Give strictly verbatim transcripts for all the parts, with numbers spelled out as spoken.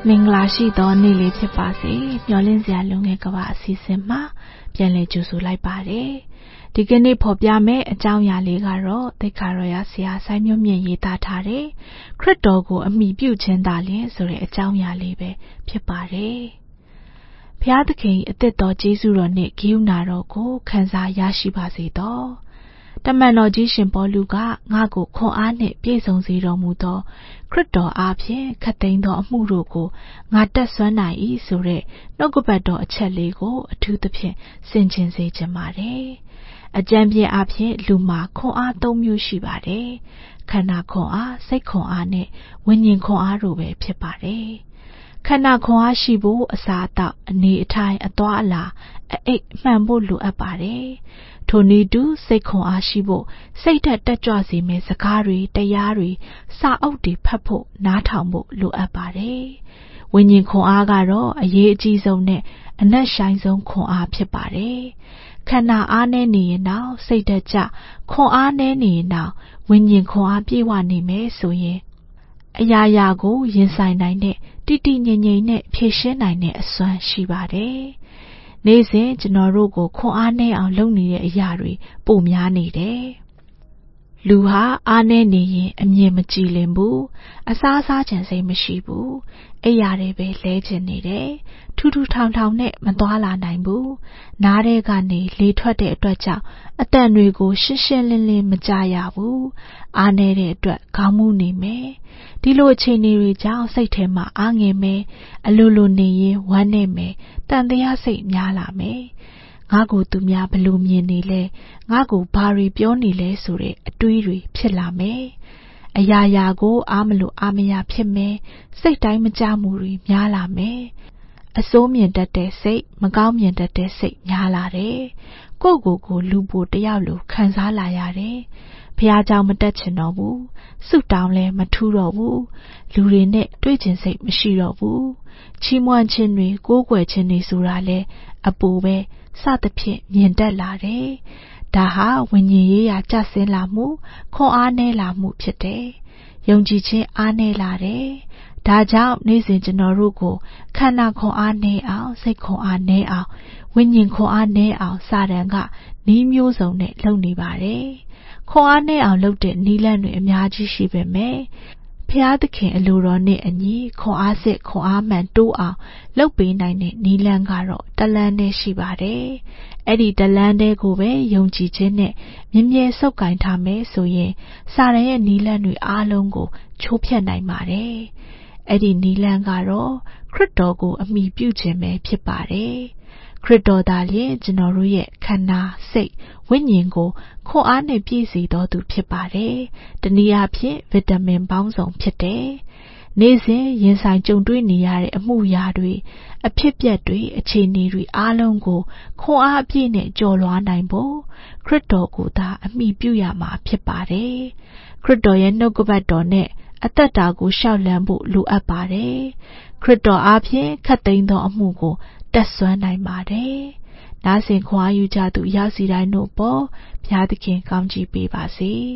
မင်္ဂလာရှိသောနေ့လေးဖြစ်ပါစေမျှော်လင့်စရာလုံငယ်ကဘာအစီအစဉ်မှာပြန်လည်ကြိုဆိုလိုက်ပါတယ်ဒီကနေ့ဖော်ပြမယ့်အကြောင်းအရာလေးကတော့သိက္ခာတော်ရဆရာစိုင်းမျိုးမြင့်ရေးသားထားတဲ့ခရစ်တော်ကိုအမိပြုခြင်းသာလျှင်ဆိုတဲ့အကြောင်းအရာလေးပဲဖြစ်ပါတယ်ဘုရားသခင်အသစ်တော်ကျေးဇူးတော်နှင့်ဂရုဏာတော်ကိုခံစားရရှိပါစေသောတမန်တော်ကြီးရှင်ပေါလုကငါ့ကိုခွန်အားနှင့်ပြည့်စုံစေတော်မူသောခရစ်တော်အားဖြင့်ခတ်သိမ်းသောအမှုတို့ကိုငါတက်ဆွမ်းနိုင်၏ဆိုတဲ့နှုတ်ကပတ်တော်အချက်လေးကိုအထူးသဖြင့်ဆင်ခြင်စေချင်ပါတယ်။အကြံပြအားဖြင့်လူမှာခွန်အားသုံးမျိုးရှိပါတယ်။ခန္ဓာခွန်အားစိတ်ခွန်အားနဲ့ဝိညာဉ်ခွန်အားတို့ပဲဖြစ်ပါတယ်။ခန္ဓာခွန်အားရှိဖို့အစာအသောက်အနေအထိုင်အသွားအလာအအိပ်မှန်ဖို့လိုအပ်ပါတယ်။ထိုနည်းတူစိတ်ခွန်အားရှိဖို့စိတ်ဓာတ်တက်ကြွစေမယ့်စကားတွေတရားတွေစာအုပ်တွေဖတ်ဖို့နားထောင်ဖို့လိုအပ်ပါတယ်။ဝိညာဉ်ခွန်အားကတော့အရေးအကြီးဆုံးနဲ့အနက်ရှိုင်းဆုံးခွန်အားဖြစ်ပါတယ်။ခန္ဓာအားနည်းနေရင်တော့စိတ်ဓာတ်ကျခွန်အားနည်းနေရင်တော့ဝိညာဉ်ခွန်အားပြည့်ဝနေမယ်ဆိုရင်အရာရာကိုရင်ဆိုင်နိုင်တဲ့တိတိငြိမ်ငြိမ်နဲ့ဖြည့်ရှင်းနိုင်တဲ့အစွမ်းရှိပါတယ်။နေ့စဉ်ကျွန်တော်တို့ကိုခွန်အားနည်းအောင်လုပ်နေတဲ့အရာတွေပိုများနေတယ်။လူဟာအားနည်းနေရင်အမြင်မကြည်လင်ဘူး။အစားစားခြင်းစိတ်မရှိဘူး။အိပ်ရာတွေပဲလဲကျင်နေတယ်။ထူးထူးထောင်ထောင်နဲ့မသွားလာနိုင်ဘူး။နားထဲကနေလေထွက်တဲ့အတွက်ကြောင့်အတန်တွေကိုရှင်းရှင်းလင်းလင်းမကြားရဘူး။အားနည်းတဲ့အတွက်ခေါင်းမူးနေမယ်။ဒီလိုအခြေအနေတွေကြောင့်စိတ်ထဲမှာအားငယ်မယ်။အလိုလိုနေရင်ဝမ်းနေမယ်။တန်တရားစိတ်များလာမယ်။ငါ့ကိုသူများဘလို့မြင်နေလဲငါ့ကိုဘာတွေပြောနေလဲဆိုတဲ့အတွေးတွေဖြစ်လာမယ်။အရာရာကိုအားမလို့အားမရဖြစ်မယ်။စိတ်တိုင်းမကြမှုတွေများလာမယ်။အစိုးမြင်တတ်တဲ့စိတ်မကောင်းမြင်တတ်တဲ့စိတ်များလာတယ်။ကိုယ့်ကိုယ်ကိုလူပိုတယောက်လိုခံစားလာရတယ်။ဘုရားကြောင့်မတက်ချင်တော့ဘူး။ဆုတောင်းလဲမထူးတော့ဘူး။လူတွေနဲ့တွေ့ချင်စိတ်မရှိတော့ဘူး။ချီးမွမ်းခြင်းတွေကိုးကွယ်ခြင်းတွေဆိုတာလဲအပူပဲစသဖြင့်မြင်တတ်လာတယ်။ဒါဟာဝိညာဉ်ရေးရာကျဆင်းလာမှုခွန်အားနည်းလာမှုဖြစ်တယ်။ယုံကြည်ခြင်းအားနည်းလာတယ်။ဒါကြောင့်နေ့စဉ်ကျွန်တော်တို့ကိုခန္ဓာခွန်အားနည်းအောင်စိတ်ခွန်အားနည်းအောင်ဝိညာဉ်ခွန်အားနည်းအောင်စာတန်ကနည်းမျိုးစုံနဲ့လုပ်နေပါတယ်။ခွန်အားနည်းအောင်လုပ်တဲ့နည်းလမ်းတွေအများကြီးရှိပေမဲ့ဘုရားသခင်အလိုတော်နဲ့အညီခွန်အားစစ်ခွန်အားမှန်တိုးအောင်လုပ်ပေးနိုင်တဲ့နည်းလမ်းကတော့တလန်းနဲ့ရှိပါတယ်။အဲ့ဒီတလန်းတဲ့ကိုပဲယုံကြည်ခြင်းနဲ့မြဲမြဲစုပ်ကိုင်ထားမယ်ဆိုရင်စာရန်ရဲ့နည်းလမ်းတွေအားလုံးကိုချိုးဖျက်နိုင်ပါတယ်။အဲ့ဒီနည်းလမ်းကတော့ခရစ်တော်ကိုအမိပြုခြင်းပဲဖြစ်ပါတယ်။ခရစ်တော်သာလျှင်ကျွန်တော်တို့ရဲ့ခန္ဓာစိတ်ဝိညာဉ်ကိုခွန်အားနဲ့ပြည့်စေတော်သူဖြစ်ပါတယ်။တနည်းအားဖြင့်ဗီတာမင်ပေါင်းစုံဖြစ်တယ်။နေ့စဉ်ရင်ဆိုင်ကြုံတွေ့နေရတဲ့အမှုရာတွေအဖြစ်ပြက်တွေအခြေအနေတွေအားလုံးကိုခွန်အားအပြည့်နဲ့ကျော်လွှားနိုင်ဖို့ခရစ်တော်ကိုသာအမိပြုရမှာဖြစ်ပါတယ်။ခရစ်တော်ရဲ့နှုတ်ကပတ်တော်နဲ့အသက်တာကိုရှောက်လန်းဖို့လိုအပ်ပါတယ်။ခရစ်တော်အားဖြင့်ခတ်သိမ်းသောအမှုကိုတက်ဆွမ်းနိုင်ပါတယ်။နားဆင်ခွန်အားယူကြသူရောက်စီတိုင်းတို့ပေါ်ဘုရားသခင်ကောင်းချီးပေးပါစေ။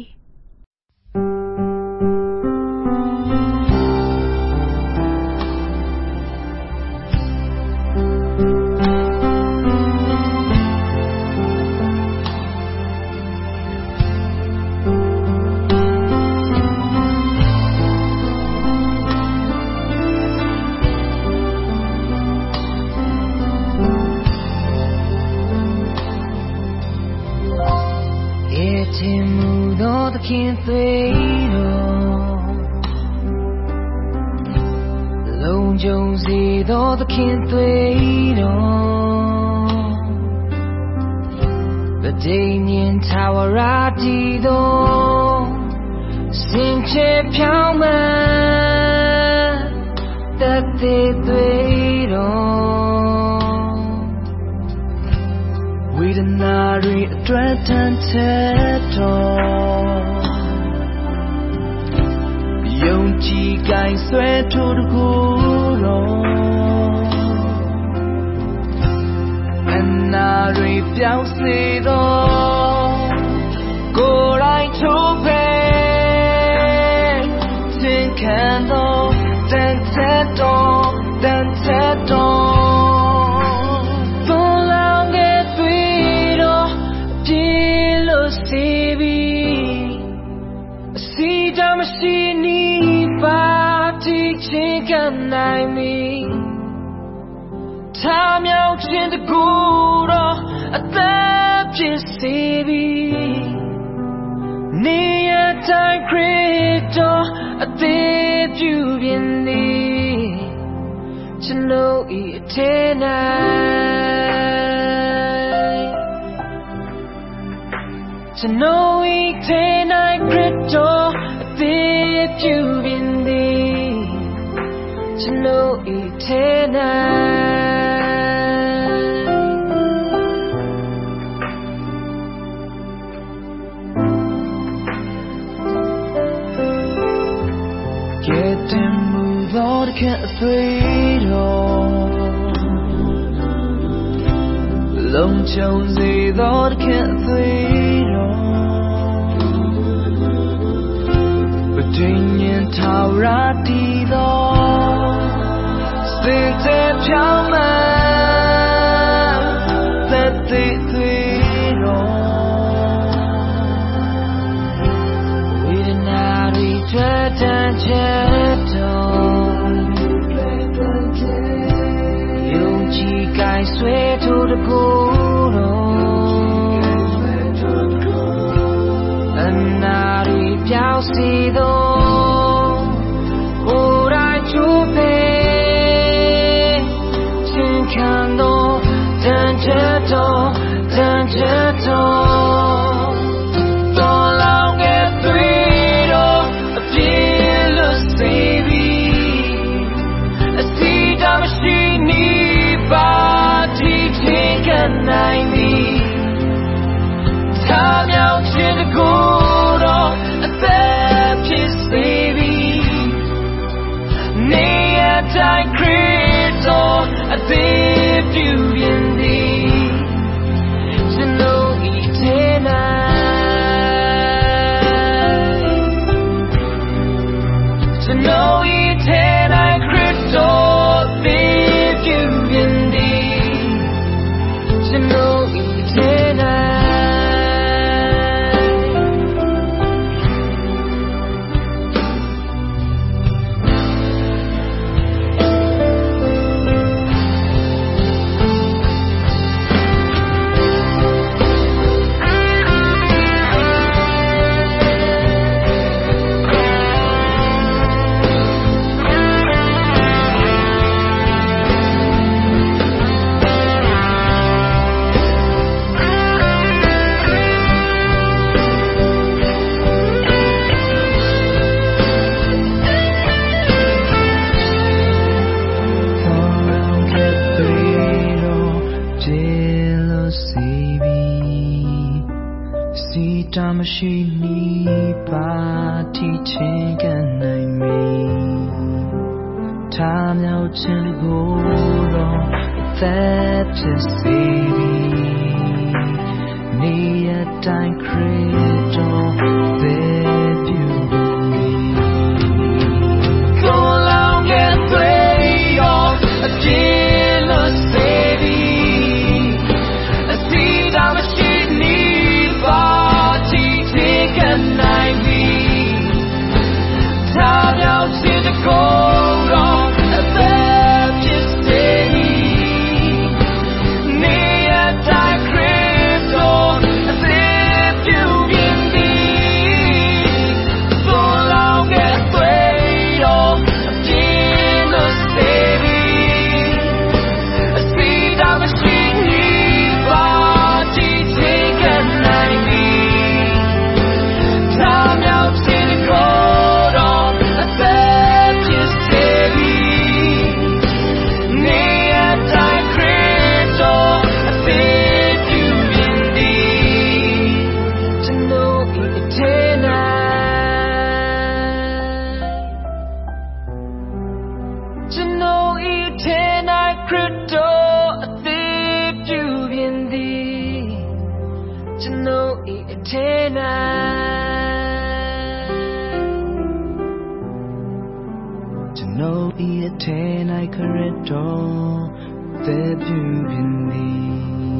Can't wait on Lone Josie though the can't wait on The Damien Tower Rati though Sing chip young man That they wait on We did not read a dread and set on Young Chi Guy sweat to the guru And I reap down say the go right to bed Tin candle, then set on ရှိနီးပါတီချင်းကနိုင်မီထားမြောက်ခြင်းတကူတော့အသက်ဖြစ်စေပြီနေရတိုင်းခရစ်တော်အသေးပြုပြင်သည်ကျွန်ုပ်ဤအထဲ၌ကျွန်ုပ်ဤထဲ၌ခရစ်တော်အသေးပြုပြင်သည်ကျွန်ုပ်ဤထဲ၌Lord can't afraid of Long Jonesy Lord can't afraid of Between and Taura Dido Sit at Yama That they afraid of We did not regret and gentle I swear to the good and not if you see though what I do pay sin can do danger do danger do don't long get through a fearless baby a seed of a machine Party take a night me Time out to the good a Baptist baby Near time crystal a bit you in thee to know each night to know each night crystal Machine party chicken and me time out to go on that just baby near time cradle that you me go long and play on a jealous baby a seed of a sheep need Can I be tied out to the cold on a Baptist baby near time crystal a bit you in thee so long as played on a jealous baby a seed of a sheep party taken I be Time out to the cold on a Baptist baby near time crystal a bit you in thee to know it tonight to know it tonight crystal a bit you in thee to know it tonight No eat ten I correct all the beauty